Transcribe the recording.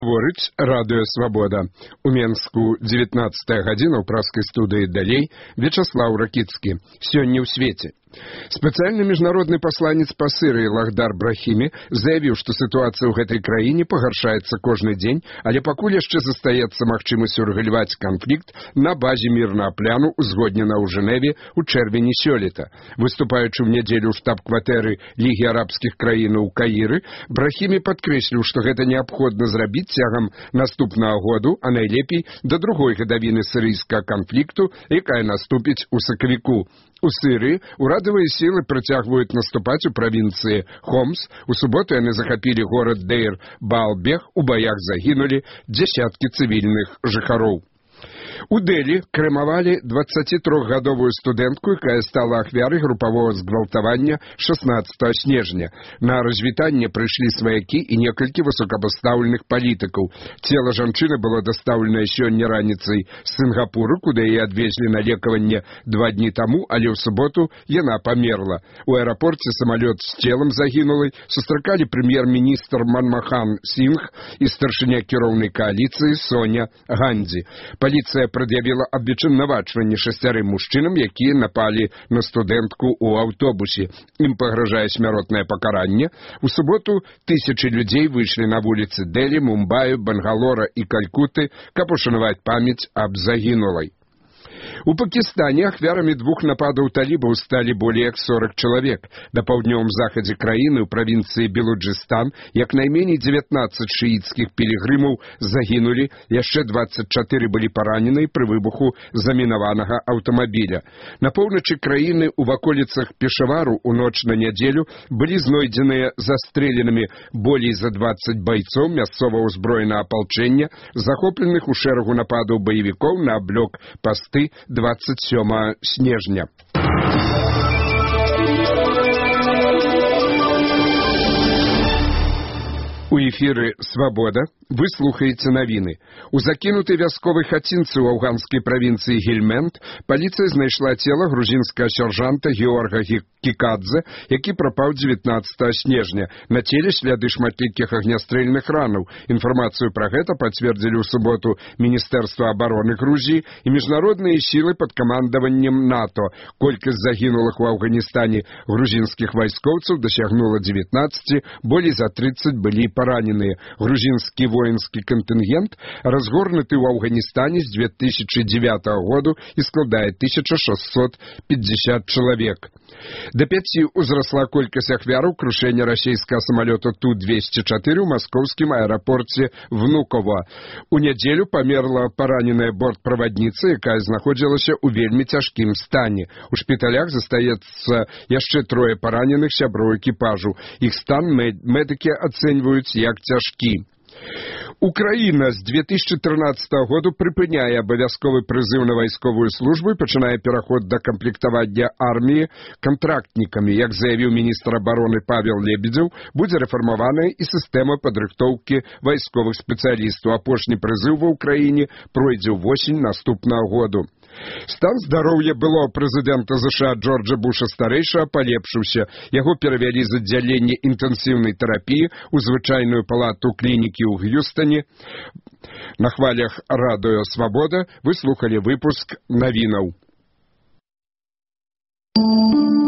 Говорить Радио Свобода. У Менску 19 гадзіна ў праскай студыі далей Вячаслаў Ракіцкі. Сёння ў свеце. Спецыяльны міжнародны пасланец па Сырыі Лахдар Брахімі заявіў, што сітуацыя ў гэтай краіне пагаршаецца кожны дзень, але пакуль яшчэ застаецца магчымасць урэгуляваць канфлікт на базе мірнага пляну, узгоднена ў Жэневе ў чэрвені сёлета. Выступаючы ў нядзелю ў штаб-кватэры Лігі арабскіх краін у Каіры, Брахімі падкрэсліў, што гэта неабходна зрабіць цягам наступнага году, а найлепей да другой гадавіны сірыйскага канфлікту, якая наступіць у сакавіку. У Сырыі урадавыя сілы працягваюць наступаць у правінцыі Хомс. У суботу яны захапілі горад Дейр-Баалбех. У баях загінулі дзясяткі цывільных жыхароў. У Дэлі крэмавалі 23-гадовую студэнтку, якая стала ахвярай групавога згвалтавання 16 снежня. На развітанне прыйшлі сваякі і некалькі высокапастаўленых палітыкаў. Цела жанчыны было дастаўленае сёння раніцай з Сінгапуру, куды яе адвезлі на лекаванне 2 дні таму, але ў суботу яна памерла. У аэрапорце самалёт з целам загінулай сустракалі прэм'ер-міністр Манмахан Сінгх і старшыня кіроўнай кааліцыі Соня Гандзі. Паліцыя прад'явіла абвінавачванне 6 мужчынам, якія напалі на студэнтку ў аўтобусе. Ім пагражае смяротнае пакаранне. У суботу тысячы людзей выйшлі на вуліцы Дэлі, Мумбаю, Бангалора і Калькуты, каб ушанаваць памяць аб загінулай. У Пакістане ахвярамі 2 нападаў талібаў сталі болей як 40 чалавек. На паўднёвым захадзе краіны ў правінцыі Белуджыстан як найменей 19 шыіцкіх пілігрымаў загінулі, яшчэ 24 былі паранены пры выбуху замінаванага аўтамабіля. На поўначы краіны ў ваколіцах Пешавару у ноч на нядзелю былі знойдзеныя застрэленымі болей за 20 байцоў мясцовага ўзброенага апалчэння, захопленых у шэрагу нападаў баевікоў на блок-пасты 27 снежня. У эфіры «Свабода» вы слухаеце навіны. У закінутай вясковай хацінцы ў афганскай правінцыі Гельмент паліцыя знайшла цела грузінскага сяржанта Георга Кікадзе, які прапаў 19 снежня. На целе сляды шматлікіх агнястрэльных ранаў. Інфармацыю пра гэта пацвердзілі ў суботу Міністэрства абароны Грузіі і міжнародныя сілы пад камандаваннем НАТО. Колькасць загінулых у Афганістане грузінскіх вайскоўцаў дасягнула 19, болей за 30 былі параненыя. Грузінскі воінскі кантынгент разгорнуты ў Афганістане з 2009 году і складае 1650 чалавек. До 5 узрасла колькасць ахвяраў крушэння расійскага самалёта Ту-204 ў маскоўскім аэрапорце Внуково. У нядзелю памерла параненая бортправадніца, якая знаходзілася ў вельмі цяжкім стане. У шпіталях застаецца яшчэ 3 параненых сяброў экіпажу. Іх стан медыкі ацэньваюць як цяжкі. Украіна з 2013 году прыпыняе абавязковы прызыў на вайсковую службу і пачынае пераход да камплектавання арміі кантрактнікамі. Як заявіў міністр абароны Павел Лебедзеў, будзе рэфармаваная і сістэма падрыхтоўкі вайсковых спецыялістаў. Апошні прызыў ва ўкраіне пройдзе ўвосень наступнага году. Стан здароўя былога прэзідэнта США Джорджа Буша-старэйшага палепшыўся. Яго перавялі з аддзялення інтэнсіўнай терапіі ў звычайную палату клінікі ў Г'юстане. На хвалях Радыё Свабода вы слухалі выпуск навінаў.